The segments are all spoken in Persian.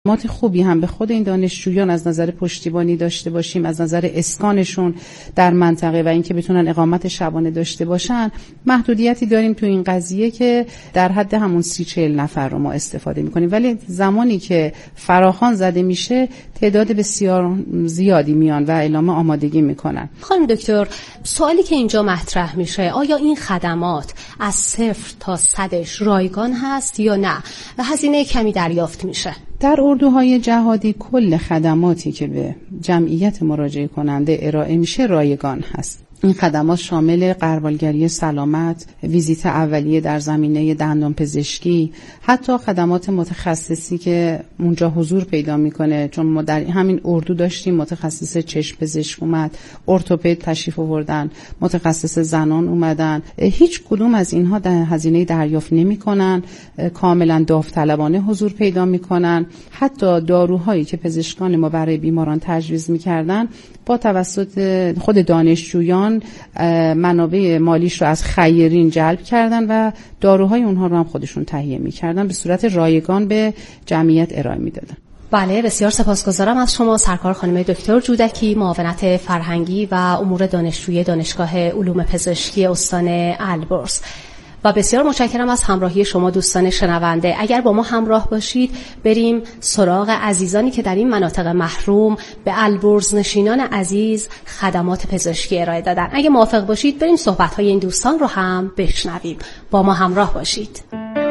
خدمات خوبی هم به خود این دانشجویان از نظر پشتیبانی داشته باشیم، از نظر اسکانشون در منطقه و اینکه بتونن اقامت شبانه داشته باشن، محدودیتی داریم تو این قضیه که در حد همون 30-40 نفر رو ما استفاده میکنیم، ولی زمانی که فراخوان زده میشه تعداد بسیار زیادی میان و اعلام آمادگی میکنن. خانم دکتر، سوالی که اینجا مطرح میشه، آیا این خدمات از 0 تا 100 رایگان هست یا نه و هزینه کمی دریافت میشه؟ در اردوهای جهادی کل خدماتی که به جمعیت مراجعه کننده ارائه میشه رایگان هست. این خدمات شامل غربالگری سلامت، ویزیت اولیه در زمینه دندان پزشکی، حتی خدمات متخصصی که اونجا حضور پیدا میکنه، چون ما در همین اردو داشتیم متخصص چشم پزشک اومد، ارتوپد تشریف آوردن، متخصص زنان اومدن. هیچ کدوم از اینها در هزینه دریافت نمیکنن، کاملا داوطلبانه حضور پیدا میکنن. حتی داروهایی که پزشکان ما برای بیماران تجویز میکردن با توسط خود دانشجویان منابع مالیش رو از خیرین جلب کردن و داروهای اونها رو هم خودشون تهیه می‌کردن، به صورت رایگان به جمعیت ارائه می‌دادن. بله، بسیار سپاسگزارم از شما سرکار خانم دکتر جودکی، معاونت فرهنگی و امور دانشجویی دانشگاه علوم پزشکی استان البرز. و بسیار متشکرم از همراهی شما دوستان شنونده. اگر با ما همراه باشید بریم سراغ عزیزانی که در این مناطق محروم به البرز نشینان عزیز خدمات پزشکی ارائه دادن. اگه موافق باشید بریم صحبت‌های این دوستان رو هم بشنویم. با ما همراه باشید.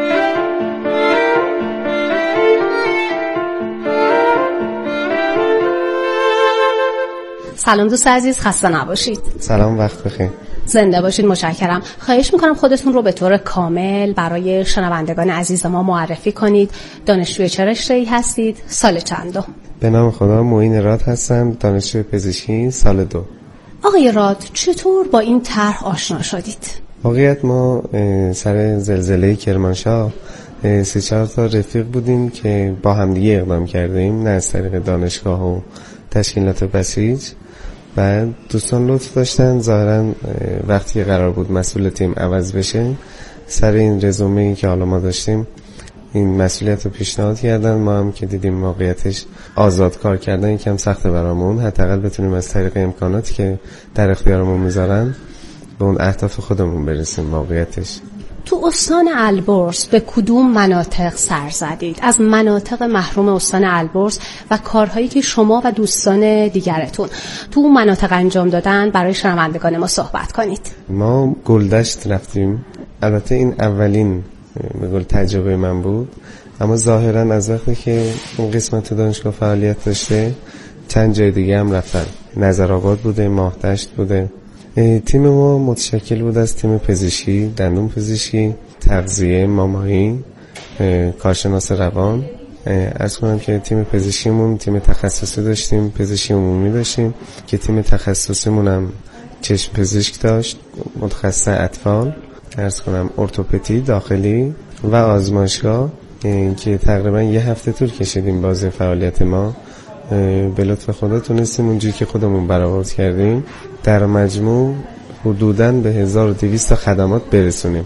سلام دوست عزیز، خسته نباشید. سلام، وقت بخیر. زنده باشید، متشکرم. خواهش میکنم خودتون رو به طور کامل برای شنوندگان عزیز ما معرفی کنید. دانشجوی چه رشته‌ای هستید؟ سال چندم؟ به نام خدا، معین راد هستم، دانشجوی پزشکی سال 2. آقای راد، چطور با این طرح آشنا شدید؟ واقعیت ما سر زلزله کرمانشاه 3-4 تا رفیق بودیم که با همدیگه اقدام کردیم، نه از طریق دانشگاه و تشکیلات بسیج. و دوستان لطف داشتن ظاهرا وقتی قرار بود مسئول تیم عوض بشه، سر این رزومه‌ای که حالا ما داشتیم این مسئولیت رو پیشنهاد کردن. ما هم که دیدیم واقعیتش آزاد کار کردن یکم سخته برامون، حداقل بتونیم از طریق امکاناتی که در اختیارمون میذارن به اون اهداف خودمون برسیم. واقعیتش تو استان البرز به کدوم مناطق سر زدید؟ از مناطق محروم استان البرز و کارهایی که شما و دوستان دیگرتون تو اون مناطق انجام دادن برای شنوندگان ما صحبت کنید. ما گلدشت رفتیم. البته این اولین تجربه من بود، اما ظاهرا از وقتی که اون قسمت دانشگاه فعالیت داشته چند جای دیگه هم رفتن. نظرآباد بوده، ماهدشت بوده. تیم ما متشکل بود از تیم پزشکی، دندون پزشکی، تغذیه، مامایی، کارشناس روان. عرض کنم که تیم پزشکیمون تیم تخصصی داشتیم، پزشکی عمومی داشتیم که تیم تخصصیمون هم چشم پزشک داشت، متخصص اطفال، عرض کنم ارتوپدی داخلی و آزمایشگاه که تقریبا 1 هفته طول کشیدیم بازه فعالیت ما. به لطف خدا تونستیم اونجوری که خودمون برآورد کردیم در مجموع حدوداً به 1200 خدمات برسونیم.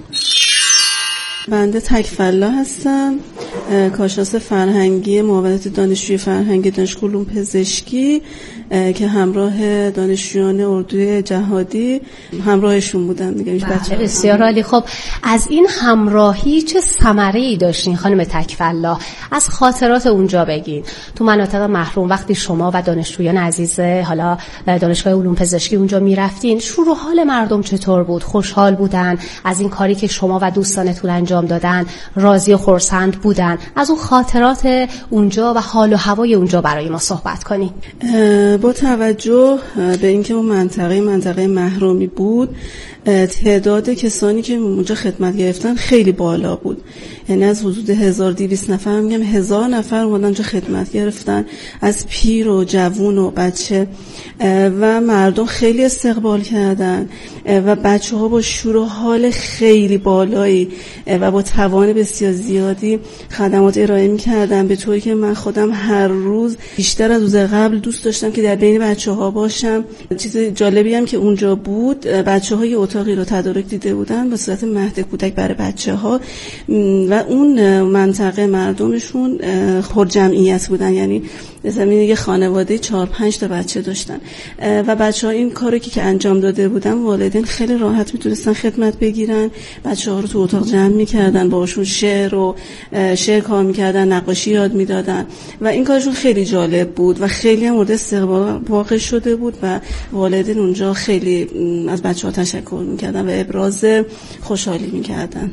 بنده تکفلا هستم، کارشناس فرهنگی معاونت دانشجوی فرهنگی دانشگاه علوم پزشکی که همراه دانشجویان اردوی جهادی همراهشون بودن دیگه. بچه‌ها بسیار عالی. خب از این همراهی چه ثمره‌ای داشتین خانم تکفلا؟ از خاطرات اونجا بگین. تو مناطق محروم وقتی شما و دانشجویان عزیز حالا دانشگاه علوم پزشکی اونجا میرفتین، شور و حال مردم چطور بود؟ خوشحال بودن از این کاری که شما و دوستانتون انجام دادن؟ راضی و خرسند بودن؟ از اون خاطرات اونجا و حال و هوای اونجا برای ما صحبت کنین. با توجه به اینکه اون منطقه محرومی بود، تعداد کسانی که اونجا خدمت گرفتن خیلی بالا بود. یعنی از حدود 1200 نفر، میگم 1000 نفر اومدن اونجا خدمت گرفتن، از پیر و جوون و بچه، و مردم خیلی استقبال کردن و بچه ها با شور و حال خیلی بالایی و با توان بسیار زیادی خدمات ارائه می‌کردن، به طوری که من خودم هر روز بیشتر از روز قبل دوست داشتم که در بین بچه‌ها باشم. چیز جالبی هم که اونجا بود، بچه‌ها یه اتاقی رو تدارک دیده بودن به صورت مهد کودک برای بچه‌ها و اون منطقه مردمشون پر جمعیت بودن، یعنی زمین یه خانواده 4-5 تا بچه داشتن و بچه‌ها این کاری که انجام داده بودن والدین خیلی راحت میتونستن خدمت بگیرن. بچه‌ها رو تو اتاق جمع می‌کردن، باهاشون شعر کار می‌کردن، نقاشی یاد می‌دادن و این کارشون خیلی جالب بود و خیلی مورد استقبال واقع شده بود و والدین اونجا خیلی از بچه‌ها تشکر می‌کردن و ابراز خوشحالی می‌کردن.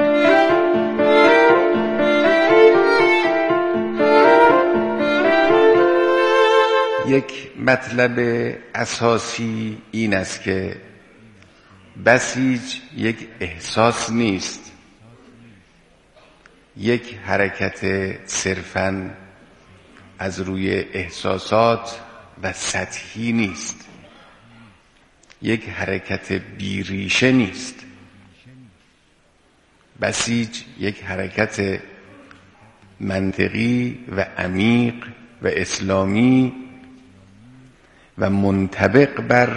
یک مطلب اساسی این است که بسیج یک احساس نیست، یک حرکت صرفاً از روی احساسات و سطحی نیست، یک حرکت بیریشه نیست. بسیج یک حرکت منطقی و عمیق و اسلامی و منطبق بر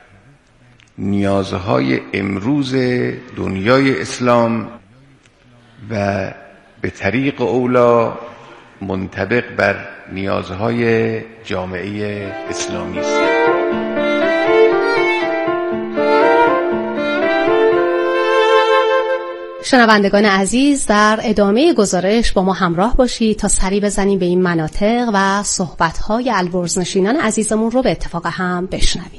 نیازهای امروز دنیای اسلام و به طریق اولا منطبق بر نیازهای جامعه اسلامی است. شنوندگان عزیز، در ادامه گزارش با ما همراه باشید تا سری بزنیم به این مناطق و صحبت‌های البرز نشینان عزیزمون رو به اتفاق هم بشنویم.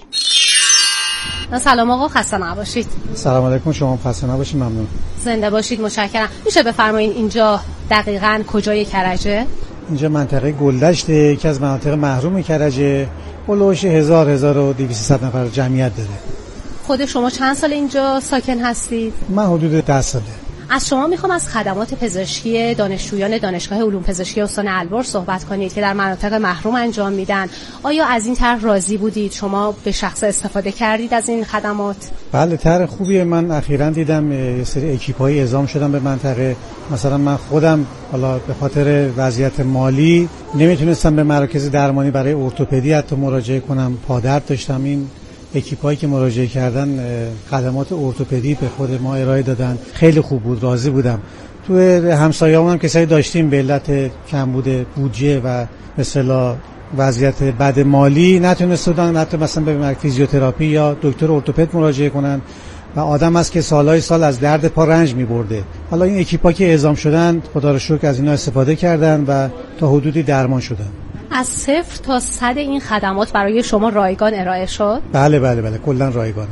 سلام آقا، خسته نباشید. سلام علیکم، شما خسته نباشید. ممنون. زنده باشید، متشکرم. میشه بفرمایید اینجا دقیقاً کجای کرجه؟ اینجا منطقه گلدشت، یکی از مناطق محروم کرجه، هولوش 1200 نفر جمعیت داره. خود شما چند سال اینجا ساکن هستید؟ من حدود 10 ساله. از شما میخوام از خدمات پزشکی دانشجویان دانشگاه علوم پزشکی استان البرز صحبت کنید که در مناطق محروم انجام میدن. آیا از این طرح راضی بودید؟ شما به شخص استفاده کردید از این خدمات؟ بله، طرح خوبیه. من اخیراً دیدم یه سری اکیپ‌های اعزام شدن به منطقه. مثلا من خودم حالا به خاطر وضعیت مالی نمیتونستم به مراکز درمانی برای ارتوپدی حتی مراجعه کنم، پادرد داشتم. این اکیپایی که مراجعه کردن خدمات ارتوپدی به خود ما ارائه دادن، خیلی خوب بود، راضی بودم. تو همسایه‌مون هم کسایی داشتیم به علت کمبود بودجه و مثلا وضعیت بد مالی نتونستن حتی مثلا به فیزیوتراپی یا دکتر ارتوپد مراجعه کنن و آدم است که سالهای سال از درد پا رنج می‌برده. حالا این اکیپا که اعزام شدن خدا رو شکر از اینا استفاده کردن و تا حدودی درمان شدن. از 0 تا 100 این خدمات برای شما رایگان ارائه شد؟ بله کلاً رایگانه.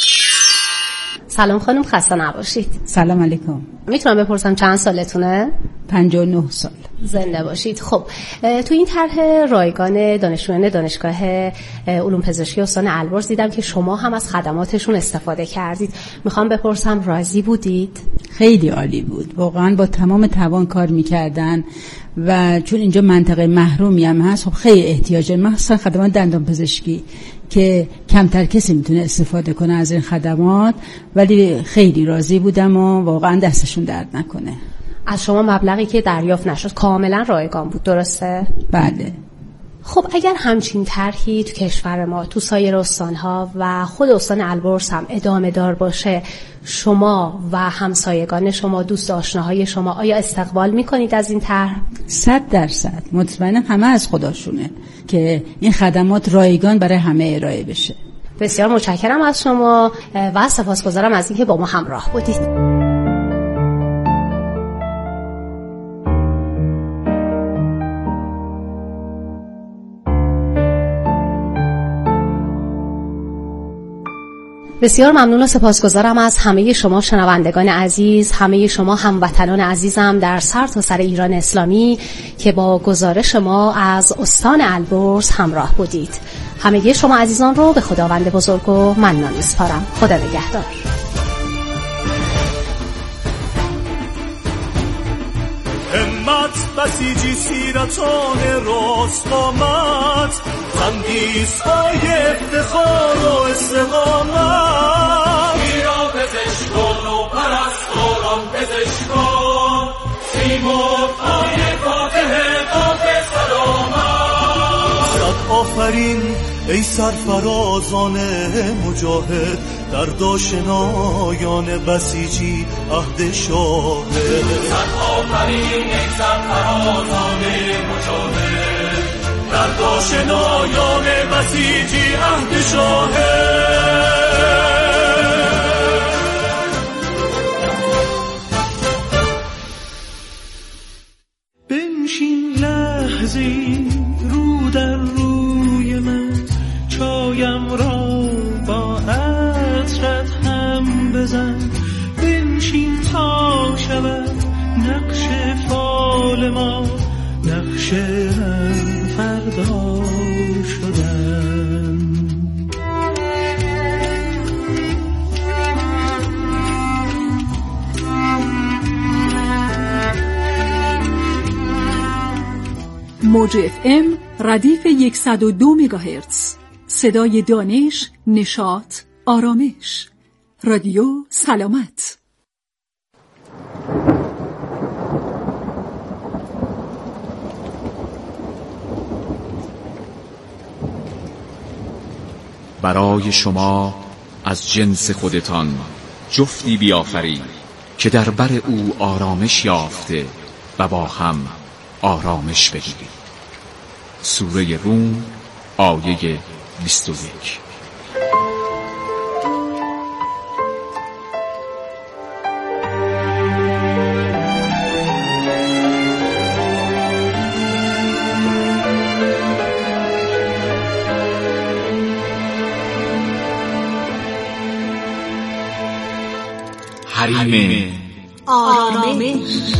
سلام خانم، خسته نباشید. سلام علیکم. میتونم بپرسم چند سالتونه؟ 59 سال. زنده باشید. خب تو این طرح رایگان دانشجویان دانشگاه علوم پزشکی استان البرز دیدم که شما هم از خدماتشون استفاده کردید. میخوام بپرسم راضی بودید؟ خیلی عالی بود، واقعا با تمام توان کار میکردن و چون اینجا منطقه محرومی هم هست، خب خیلی احتیاجه، مخصوصا خدمات دندان پزشکی که کمتر کسی میتونه استفاده کنه از این خدمات، ولی خیلی راضی بودم و واقعا دستشون درد نکنه. از شما مبلغی که دریافت نشد کاملا رایگان بود، درسته؟ بله. خب اگر همچین طرحی تو کشور ما، تو سایر استانها و خود استان البرز هم ادامه دار باشه، شما و همسایگان شما، دوست آشناهای شما آیا استقبال میکنید از این طرح؟ 100% مطمئنم همه از خداشونه که این خدمات رایگان برای همه ارائه بشه. بسیار متشکرم از شما و سپاسگزارم از اینکه با ما همراه بودید. بسیار ممنون و سپاسگزارم از همه شما شنوندگان عزیز، همه شما هموطنان عزیزم در سرتاسر ایران اسلامی که با گزارش ما از استان البرز همراه بودید. همگی شما عزیزان رو به خداوند بزرگ و منان میسپارم. خدا نگهدار. همت بسیجی سیرتان راست آمد، تندیس‌های افتخار و استقامت. ایران پزشکان و پرستاران پزشکان، آفرین ای سرفرازان مجاهد، در داشنایان بسیجی عهد شاهد. آفرین ای سرفرازان مجاهد، در داشنایان بسیجی عهد شاهد. بنشین لحظی رو در روی من، چایم را با عطرت هم بزن. بنشین تا شود نقش فال ما، نقش هم فردا شدن. موج FM ردیف 102 مگاهرتز، صدای دانش، نشاط، آرامش. رادیو سلامت. برای شما از جنس خودتان جفتی بیافرید که در بر او آرامش یافته و با هم آرامش بگیرید. سوره روم آیه 21. حریم آرامش.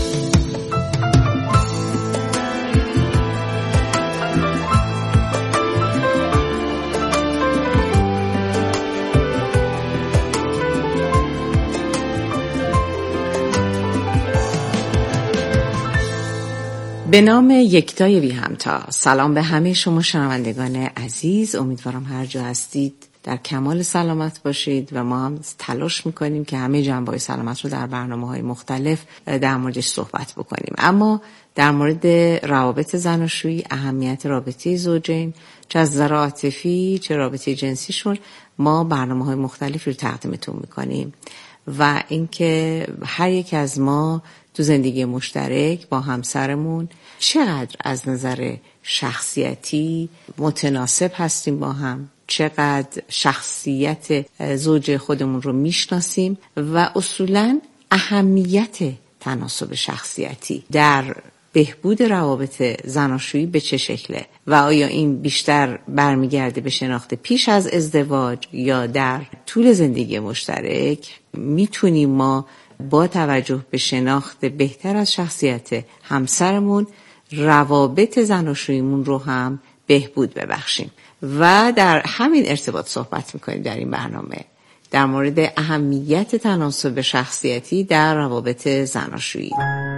به نام یکتای بی همتا. سلام به همه شما شنوندگان عزیز. امیدوارم هر جا هستید در کمال سلامت باشید و ما هم تلاش میکنیم که همه جنبه‌های سلامت رو در برنامه‌های مختلف در موردش صحبت بکنیم. اما در مورد روابط زناشویی، اهمیت رابطه زوجین، چه از نظر عاطفی چه رابطه جنسیشون، ما برنامه‌های مختلفی رو تقدیمتون میکنیم و اینکه هر یک از ما تو زندگی مشترک با همسرمون چقدر از نظر شخصیتی متناسب هستیم با هم، چقدر شخصیت زوج خودمون رو میشناسیم و اصولاً اهمیت تناسب شخصیتی در بهبود روابط زناشویی به چه شکله و آیا این بیشتر برمیگرده به شناخت پیش از ازدواج یا در طول زندگی مشترک. میتونیم ما با توجه به شناخت بهتر از شخصیت همسرمون روابط زناشوییمون رو هم بهبود ببخشیم و در همین ارتباط صحبت میکنیم در این برنامه در مورد اهمیت تناسب شخصیتی در روابط زناشویی.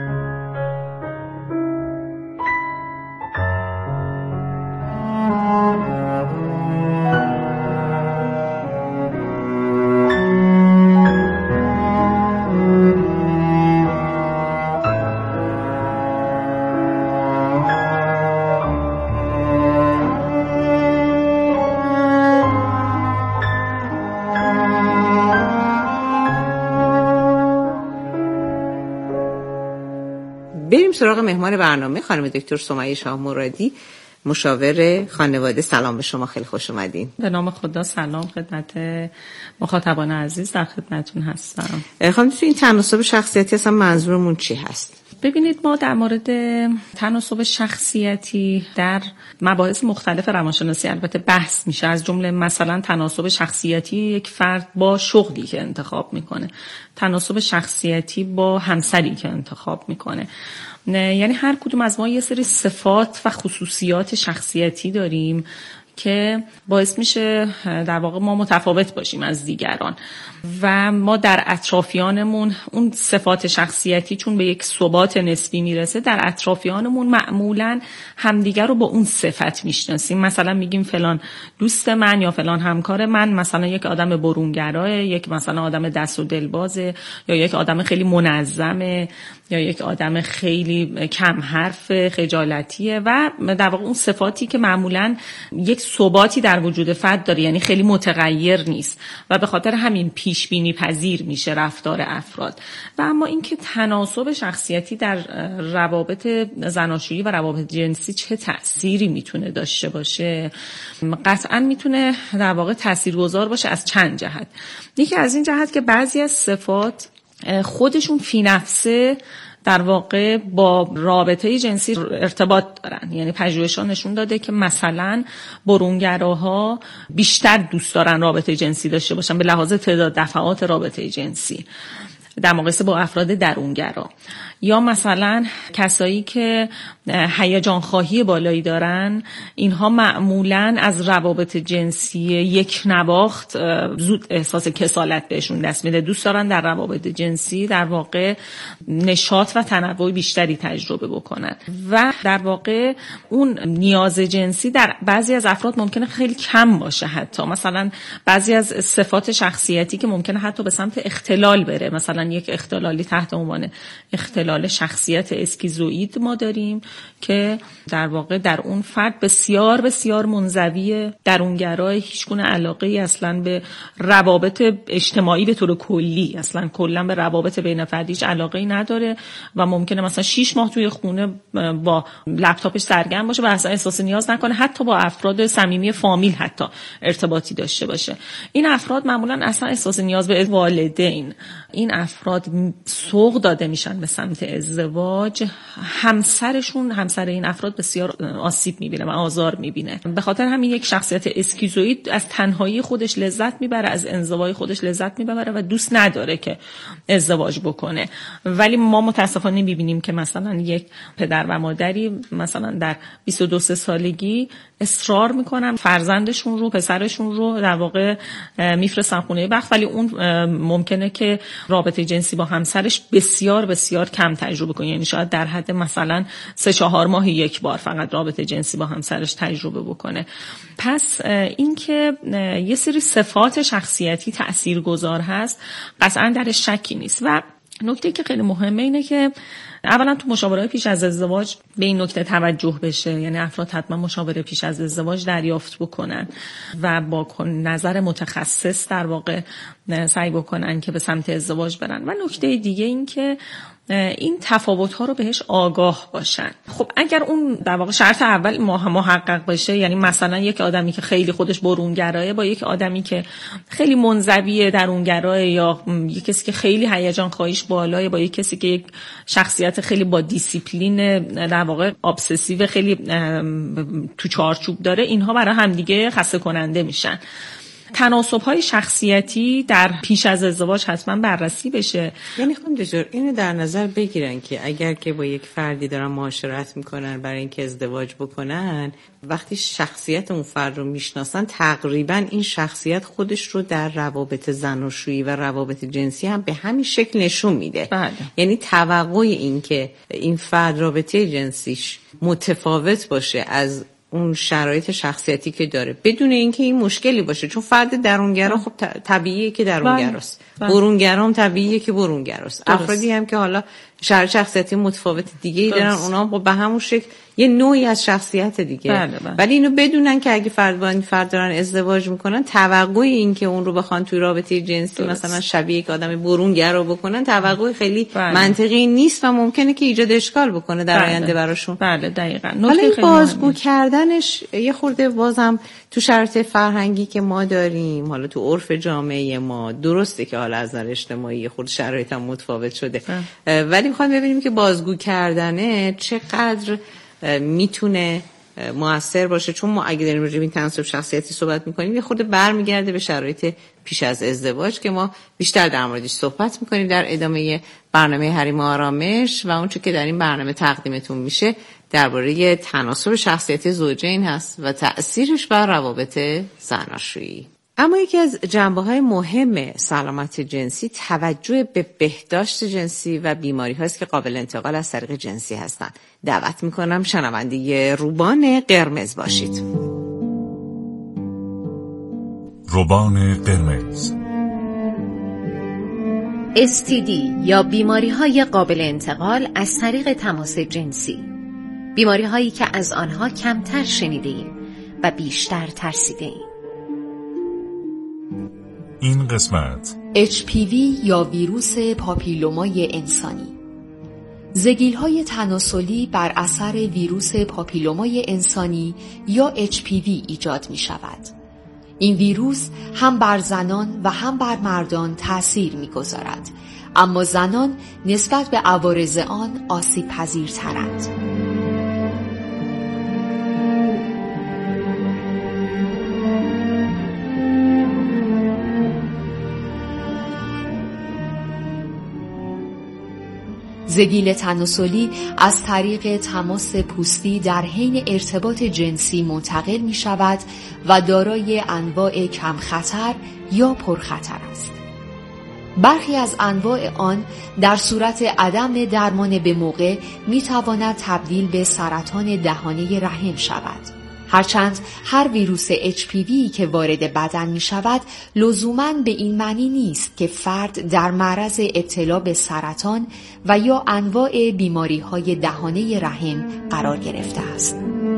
بریم سراغ مهمان برنامه، خانم دکتر سمیه شاه مرادی، مشاور خانواده. سلام به شما، خیلی خوش اومدین. به نام خدا سلام خدمت مخاطبان عزیز، در خدمتتون هستم. خانم دکتر، این تناسب شخصیتی اصلا منظورمون چی هست؟ ببینید، ما در مورد تناسب شخصیتی در مباحث مختلف روانشناسی البته بحث میشه، از جمله مثلا تناسب شخصیتی یک فرد با شغلی که انتخاب میکنه، تناسب شخصیتی با همسری که انتخاب میکنه. یعنی هر کدوم از ما یه سری صفات و خصوصیات شخصیتی داریم که باعث میشه در واقع ما متفاوت باشیم از دیگران و ما در اطرافیانمون اون صفات شخصیتی چون به یک ثبات نسبی میرسه، در اطرافیانمون معمولاً همدیگر رو با اون صفت میشناسیم. مثلا میگیم فلان دوست من یا فلان همکار من مثلا یک آدم برونگراه، یک مثلا آدم دست و دلبازه، یا یک آدم خیلی منظمه، یا یک آدم خیلی کم حرف، خجالتیه و در واقع اون صفاتی که معمولاً یک ثباتی در وجود فرد داره، یعنی خیلی متغیر نیست و به خاطر همین پیش بینی پذیر میشه رفتار افراد. و اما اینکه تناسب شخصیتی در روابط زناشویی و روابط جنسی چه تأثیری میتونه داشته باشه، قطعاً میتونه در واقع تاثیرگذار باشه از چند جهت. یکی از این جهت که بعضی از صفات خودشون فی نفسه در واقع با رابطه جنسی ارتباط دارن، یعنی پژوهش‌ها نشون داده که مثلا برونگراها بیشتر دوست دارن رابطه جنسی داشته باشن به لحاظ تعداد دفعات رابطه جنسی در مقایسه با افراد درونگرا، یا مثلا کسایی که هیجان خواهی بالایی دارن اینها معمولاً از روابط جنسی یک نواخت زود احساس کسالت بهشون دست میده، دوست دارن در روابط جنسی در واقع نشاط و تنوع بیشتری تجربه بکنن و در واقع اون نیاز جنسی در بعضی از افراد ممکنه خیلی کم باشه، حتی مثلا بعضی از صفات شخصیتی که ممکنه حتی به سمت اختلال بره، مثلا یک اختلالی تحت عنوان اختلال شخصیت اسکیزوئید ما داریم که در واقع در اون فرد بسیار بسیار منزوی، درونگرای، هیچ گونه علاقه‌ای اصلا به روابط اجتماعی به طور کلی، اصلا کلا به روابط بین فردی هیچ علاقه‌ای نداره و ممکنه مثلا 6 ماه توی خونه با لپتاپش سرگرم باشه و اصلا احساس نیاز نکنه حتی با افراد صمیمی فامیل حتی ارتباطی داشته باشه. این افراد معمولا اصلا احساس نیاز به والدین، این افراد سوق داده میشن به سمت ازدواج، همسر این افراد بسیار آسیب میبینه و آزار میبینه. به خاطر همین یک شخصیت اسکیزوئید از تنهایی خودش لذت میبره، از انزوای خودش لذت میبره و دوست نداره که ازدواج بکنه. ولی ما متاسفانه میبینیم که مثلا یک پدر و مادری مثلا در 22 سالگی اصرار میکنن فرزندشون رو، پسرشون رو در واقع میفرستن خونه بخت، ولی اون ممکنه که رابطه جنسی با همسرش بسیار بسیار کم تجربه کنه، یعنی شاید در حد مثلا 3-4 ماه یک بار فقط رابطه جنسی با همسرش تجربه بکنه. پس این که یه سری صفات شخصیتی تاثیرگذار هست قطعا درش شکی نیست. و نکته که خیلی مهمه اینه که اولا تو مشاوره پیش از ازدواج به این نکته توجه بشه، یعنی افراد حتما مشاوره پیش از ازدواج دریافت بکنن و با نظر متخصص در واقع سعی بکنن که به سمت ازدواج برن. و نکته دیگه این که این تفاوت‌ها رو بهش آگاه باشن. خب اگر اون در واقع شرط اول محقق بشه، یعنی مثلا یک آدمی که خیلی خودش برونگرایه با یک آدمی که خیلی منزوی درونگرایه، یا یک کسی که خیلی هیجان خواهیش بالایه با یک کسی که یک شخصیت خیلی با دیسیپلین در واقع ابسسیو خیلی تو چارچوب داره، اینها برای همدیگه خسته کننده میشن. تناسب‌های شخصیتی در پیش از ازدواج حتما بررسی بشه. یعنی خانم دکتر اینو در نظر بگیرن که اگر که با یک فردی دارن معاشرت میکنن برای اینکه ازدواج بکنن، وقتی شخصیت اون فرد رو میشناسن تقریبا این شخصیت خودش رو در روابط زناشویی و روابط جنسی هم به همین شکل نشون میده. بله. یعنی توقع این که این فرد رابطه جنسیش متفاوت باشه از اون شرایط شخصیتی که داره بدون اینکه این مشکلی باشه، چون فرد درونگرا خب طبیعیه که درونگراست، برونگرام طبیعیه که برونگراست. افرادی هم که حالا شرایط شخصیتی متفاوت دیگه‌ای دارن، اونا به همون شکل یه نوعی از شخصیت دیگه. ولی اینو بدونن که اگه فرد با این فرد دارن ازدواج میکنن، توقع این که اون رو بخوان توی رابطه جنسی مثلا شبیه یک آدم برونگرا بکنن توقع خیلی منطقی نیست و ممکنه که ایجاد اشکال بکنه در آینده براشون. بله دقیقاً. حالا این بازگو کردنش یه خورده بازم تو شرایط فرهنگی که ما داریم، حالا تو عرف جامعه ما درسته که حالا از نظر اجتماعی خود شرایط هم متفاوت شده، ولی میخوایم ببینیم که بازگو کردنه چقدر میتونه مؤثر باشه. چون ما اگه داریم راجع به این تناسب شخصیتی صحبت میکنیم یه خورده برمیگرده به شرایط پیش از ازدواج که ما بیشتر در موردش صحبت میکنیم در ادامه برنامه حریم آرامش و اون چه که در این برنامه تقدیمتون میشه درباره تناسب شخصیت زوجین هست و تأثیرش بر روابط زناشویی. اما یکی از جنبه‌های مهم سلامت جنسی توجه به بهداشت جنسی و بیماری‌هایی است که قابل انتقال از طریق جنسی هستند. دعوت می‌کنم شنونده روبان قرمز باشید. روبان قرمز. STD یا بیماری‌های قابل انتقال از طریق تماس جنسی، بیماری‌هایی که از آنها کمتر شنیده‌ایم و بیشتر ترسیده‌ایم. این قسمت HPV یا ویروس پاپیلومای انسانی، زگیل‌های تناسلی بر اثر ویروس پاپیلومای انسانی یا HPV ایجاد می‌شود. این ویروس هم بر زنان و هم بر مردان تأثیر می‌گذارد، اما زنان نسبت به عوارض آن آسیب پذیرترند. زگیل تناسلی از طریق تماس پوستی در حین ارتباط جنسی منتقل می شود و دارای انواع کم خطر یا پرخطر است. برخی از انواع آن در صورت عدم درمان به موقع می تواند تبدیل به سرطان دهانه رحم شود. هرچند هر ویروس HPV که وارد بدن می شود لزوماً به این معنی نیست که فرد در معرض ابتلا به سرطان و یا انواع بیماری های دهانه رحم قرار گرفته است.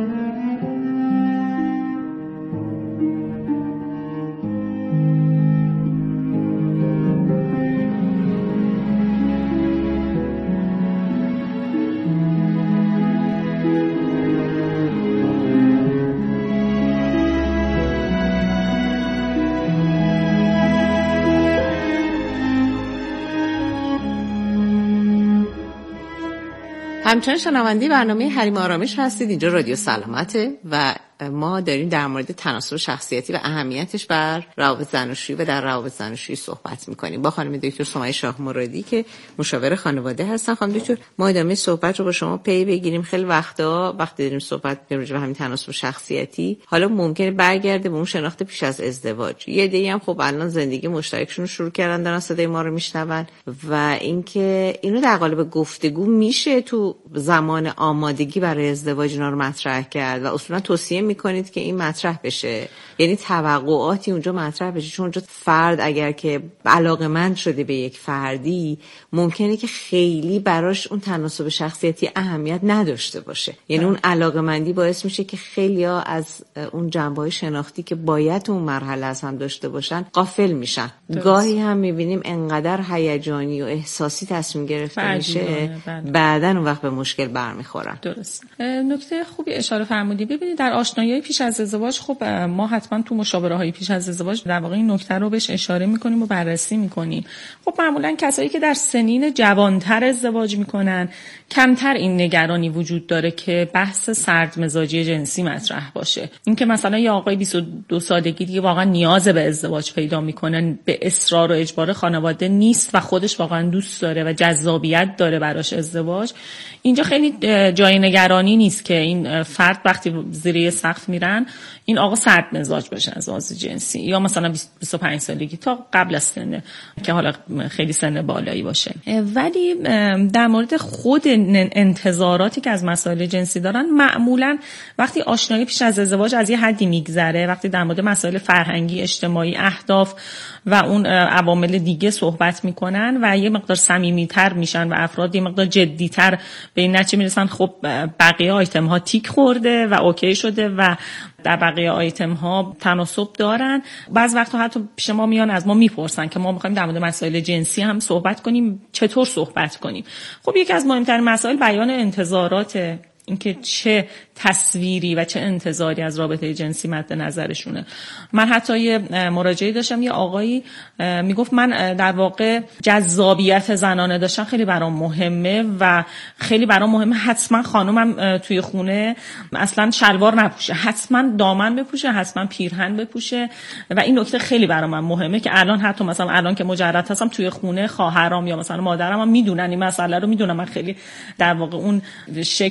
همچنان شنونده برنامه حریم آرامش هستید. اینجا رادیو سلامته و ما داریم در مورد تناسب شخصیتی و اهمیتش بر روابط زناشویی و در روابط زناشویی صحبت می‌کنیم با خانم دکتر سمیه شاه مرادی که مشاور خانواده هستن. خانم دکتر، ما ادامه صحبت رو با شما پی بگیریم. خیلی وقتا وقتی داریم صحبت می‌کنیم راجع به همین تناسب شخصیتی، حالا ممکنه برگرده به اون شناخت پیش از ازدواج. یه عده‌ای هم خب الان زندگی مشترکشون رو شروع کردن، دارن صدای ما رو میشنون و اینکه اینو در قالب گفتگو میشه تو زمان آمادگی برای ازدواج اینا رو مطرح کرد و اصولا توصیه میکنید که این مطرح بشه، یعنی توقعاتی اونجا مطرح بشه، چون اونجا فرد اگر که علاقه‌مند شده به یک فردی ممکنه که خیلی براش اون تناسب شخصیتی اهمیت نداشته باشه، یعنی اون علاقه‌مندی باعث میشه که خیلیا از اون جنبه‌های شناختی که باید اون مرحله از هم داشته باشن غافل میشن. گاهی هم میبینیم انقدر هیجانی و احساسی تصمیم گرفته میشه بعدن اون وقت به مشکل برمیخورن. درست. نکته خوبی اشاره فرمودی. ببینید در آشنایی پیش از ازدواج خب ما حتما تو مشاوره‌های پیش از ازدواج در واقع این نکته رو بهش اشاره می‌کنیم و بررسی می‌کنیم. خب معمولاً کسایی که در سنین جوان‌تر ازدواج می‌کنن کمتر این نگرانی وجود داره که بحث سردمزاجی جنسی مطرح باشه. اینکه مثلا یه آقای 22 سالگی دیگه واقعا نیاز به ازدواج پیدا می‌کنه، به اصرار و اجبار خانواده نیست و خودش واقعا دوست داره و جذابیت داره براش ازدواج، اینجا خیلی جای نگرانی نیست که این فرد وقتی زیر سقف میرن این آقا سرد مزاج باشه از لحاظ جنسی، یا مثلا 25 سالگی تا قبل از سن که حالا خیلی سن بالایی باشه. ولی در مورد خود انتظاراتی که از مسائل جنسی دارن معمولا وقتی آشنایی پیش از ازدواج از یه حدی میگذره، وقتی در مورد مسائل فرهنگی، اجتماعی، اهداف و اون عوامل دیگه صحبت میکنن و یه مقدار صمیمیتر میشن و افراد یه مقدار جدیتر به این نتیجه میرسن خب بقیه آیتم ها تیک خورده و اوکی شده و در بقیه آیتم ها تناسب دارن. بعض وقتا حتی پیش ما میان از ما میپرسن که ما میخوایم در مورد مسائل جنسی هم صحبت کنیم، چطور صحبت کنیم؟ خب یکی از مهمترین مسائل بیان انتظارات، اینکه چه تصویری و چه انتظاری از رابطه جنسی مد نظرشونه. من حتی یه مراجعه داشتم، یه آقایی میگفت من در واقع جذابیت زنانه داشتن خیلی برام مهمه و خیلی برام مهمه حتما خانومم توی خونه اصلا شلوار نپوشه، حتما دامن بپوشه، حتما پیرهن بپوشه و این نکته خیلی برام مهمه که الان حتی مثلا الان که مجرد هستم توی خونه خواهرام یا مثلا مادرم هم میدونن این مسئله رو، میدونن من خیلی در واقع اون شکل خیلی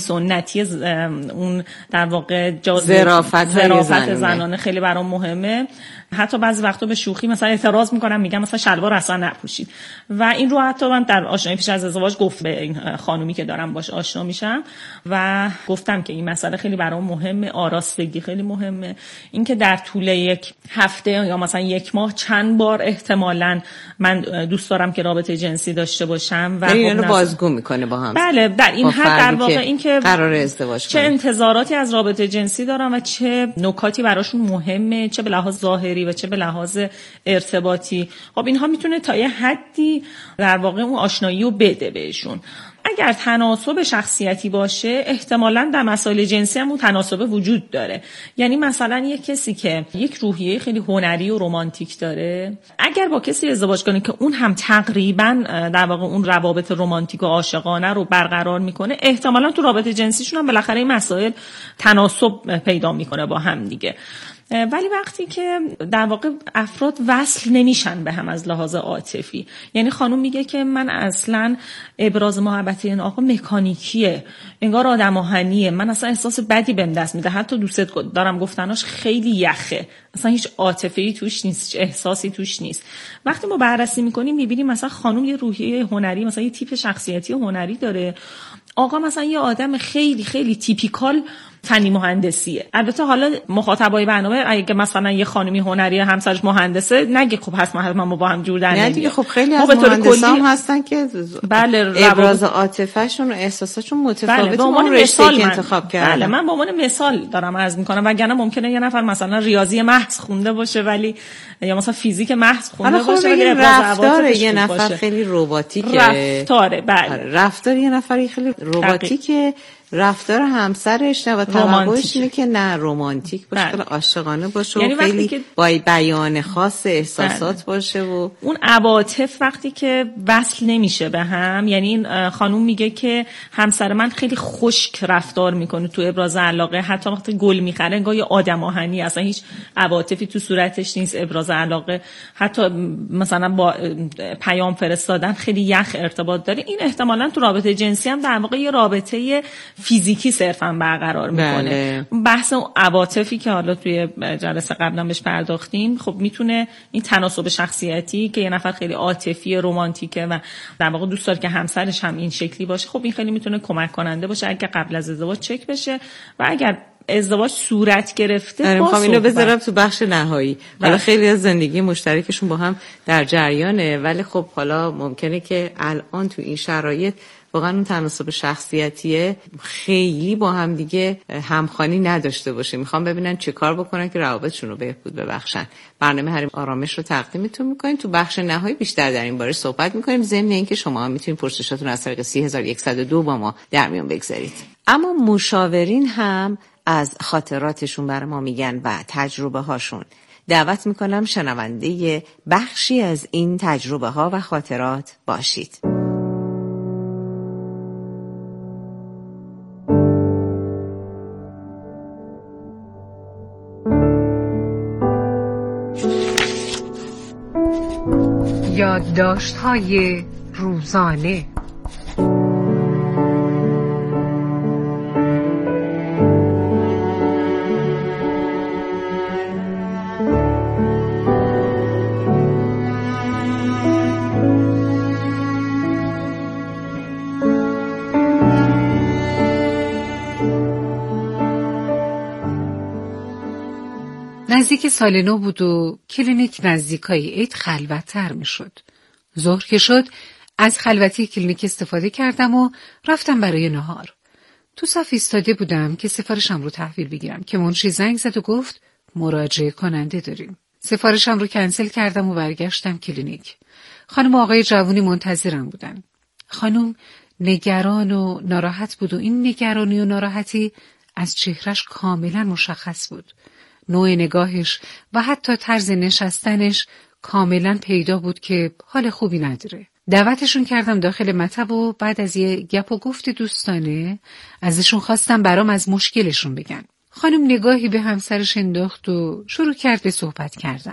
سنتی اون در واقع ظرافت زنانه خیلی برام مهمه. حتی بعضی وقتا به شوخی مثلا اعتراض میکنم، میگم مثلا شلوار اصلا نپوشید و این رو حتی من در آشنایی پیش از ازدواج گفت به این خانومی که دارم باش آشنا میشم و گفتم که این مسئله خیلی برام مهمه، آراستگی خیلی مهمه، اینکه در طول یک هفته یا مثلا یک ماه چند بار احتمالاً من دوست دارم که رابطه جنسی داشته باشم و اینو بازگو میکنه با هم. بله، در این حد در واقع این که قرار ازدواج چه انتظاراتی از رابطه جنسی دارم و چه نکاتی براشون مهمه، چه به لحاظ ظاهری و چه به لحاظ ارتباطی. خب اینها میتونه تا یه حدی در واقع اون آشنایی رو بده بهشون. اگر تناسب شخصیتی باشه احتمالاً در مسائل جنسی هم اون تناسب وجود داره. یعنی مثلا یک کسی که یک روحیه خیلی هنری و رمانتیک داره، اگر با کسی ازدواج کنه که اون هم تقریباً در واقع اون روابط رمانتیک و عاشقانه رو برقرار میکنه، احتمالاً تو رابطه جنسیشون هم بالاخره این مسائل تناسب پیدا میکنه با هم دیگه. ولی وقتی که در واقع افراد وصل نمیشن به هم از لحاظ عاطفی، یعنی خانم میگه که من اصلا ابراز محبت این آقا مکانیکیه، انگار آدم آهنیه، من اصلا احساس بدی بهم دست میده، حتی دوست دارم گفتناش خیلی یخه، اصلا هیچ عاطفه‌ای توش نیست، هیچ احساسی توش نیست. وقتی ما بررسی میکنیم میبینیم مثلا خانم یه روحیه هنری، مثلا یه تیپ شخصیتی هنری داره، آقا مثلا یه آدم خیلی خیلی تیپیکال فنی مهندسیه. البته حالا مخاطبای برنامه اگه مثلا یه خانمی هنری همسرش مهندسه نگه خب حتما ما با هم جور در نمیاد. دیگه خب خیلی از مهندسان هستن که بله ابراز عاطفه‌شون و احساساتشون متفاوته. به عنوان مثال انتخاب کردم. بله من به عنوان مثال دارم عرض می‌کنم، وگرنه ممکنه یه نفر مثلا ریاضی محض خونده باشه ولی یا مثلا فیزیک محض خونده باشه ولی رفتار یه نفر خیلی رباتیکه. رفتاره بله. رفتار یه نفری خیلی رباتیکه. رفتار همسرش و توقعش اینه که نه رمانتیک باشه، خیلی عاشقانه باشه، یعنی و خیلی با بیان خاص احساسات باشه و اون عواطف وقتی که وصل نمیشه به هم. یعنی این خانوم میگه که همسر من خیلی خشک رفتار میکنه تو ابراز علاقه، حتی وقتی گل میخره انگار یه آدم آهنی، اصلا هیچ عواطفی تو صورتش نیست، ابراز علاقه حتی مثلا با پیام فرستادن خیلی یخ ارتباط داره. این احتمالاً تو رابطه جنسی هم در واقع یه رابطه فیزیکی صرفا برقرار میکنه. بحث عواطفی که حالا توی جلسه قبلا بهش پرداختیم، خب میتونه این تناسب شخصیتی که یه نفر خیلی عاطفی رمانتیکه و در واقع دوست داره که همسرش هم این شکلی باشه، خب این خیلی میتونه کمک کننده باشه اگه قبل از ازدواج چک بشه و اگر ازدواج صورت گرفته میخوام اینو بذارم تو بخش نهایی. حالا خیلی از زندگی مشترکشون با هم در جریانه، ولی خب حالا ممکنه که الان تو این شرایط واقعا اون تناسب شخصیتیه خیلی با هم دیگه همخوانی نداشته باشه. میخوام ببینن چه کار بکنن که روابطشون رو بهبود ببخشن. برنامه حریم آرامش رو تقدیمتون میکنیم. تو بخش نهایی بیشتر در این باره صحبت میکنیم، ضمن اینکه شما هم میتونید پرسشاتون از طریق 3102 با ما در میون بگذارید. اما مشاورین هم از خاطراتشون برای ما میگن و تجربه هاشون. دعوت میکنم شنونده بخشی از این تجربه ها و خاطرات باشید. یادداشت‌های روزانه. نزدیک سال نو بود و کلینیک نزدیکای عید خلوت‌تر می‌شد. ظهر که شد از خلوتی کلینیک استفاده کردم و رفتم برای نهار. تو صف ایستاده بودم که سفارشم رو تحویل بگیرم که منشی زنگ زد و گفت مراجعه کننده داریم. سفارشم رو کنسل کردم و برگشتم کلینیک. خانم و آقای جوونی منتظرم بودن. خانم نگران و ناراحت بود و این نگرانی و ناراحتی از چهرش کاملا مشخص بود. نوع نگاهش و حتی طرز نشستنش کاملا پیدا بود که حال خوبی نداره. دعوتشون کردم داخل مطب و بعد از یه گپ و گفت دوستانه ازشون خواستم برام از مشکلشون بگن. خانم نگاهی به همسرش انداخت و شروع کرد به صحبت کردن.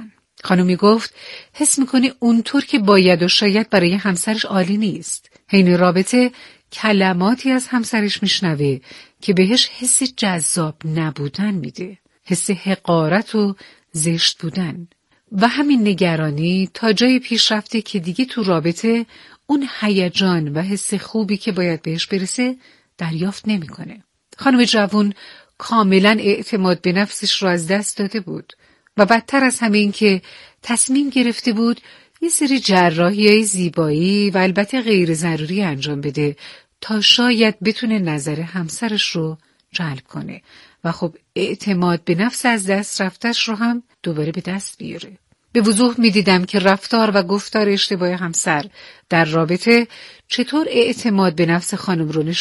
خانم میگفت حس میکنه اونطور که باید و شاید برای همسرش عالی نیست. حین رابطه کلماتی از همسرش میشنوه که بهش حس جذاب نبودن میده، حس حقارت و زشت بودن. و همین نگرانی تا جای پیش رفته که دیگه تو رابطه اون هیجان و حس خوبی که باید بهش برسه دریافت نمیکنه. خانم جوون کاملا اعتماد به نفسش رو از دست داده بود و بدتر از همه این که تصمیم گرفته بود یه سری جراحی‌های زیبایی و البته غیر ضروری انجام بده تا شاید بتونه نظر همسرش رو جلب کنه و خب اعتماد به نفس از دست رفتش رو هم دوباره به دست بیاره. به وضوح می‌دیدم که رفتار و گفتار اشتباه همسر در رابطه چطور اعتماد به نفس خانم رو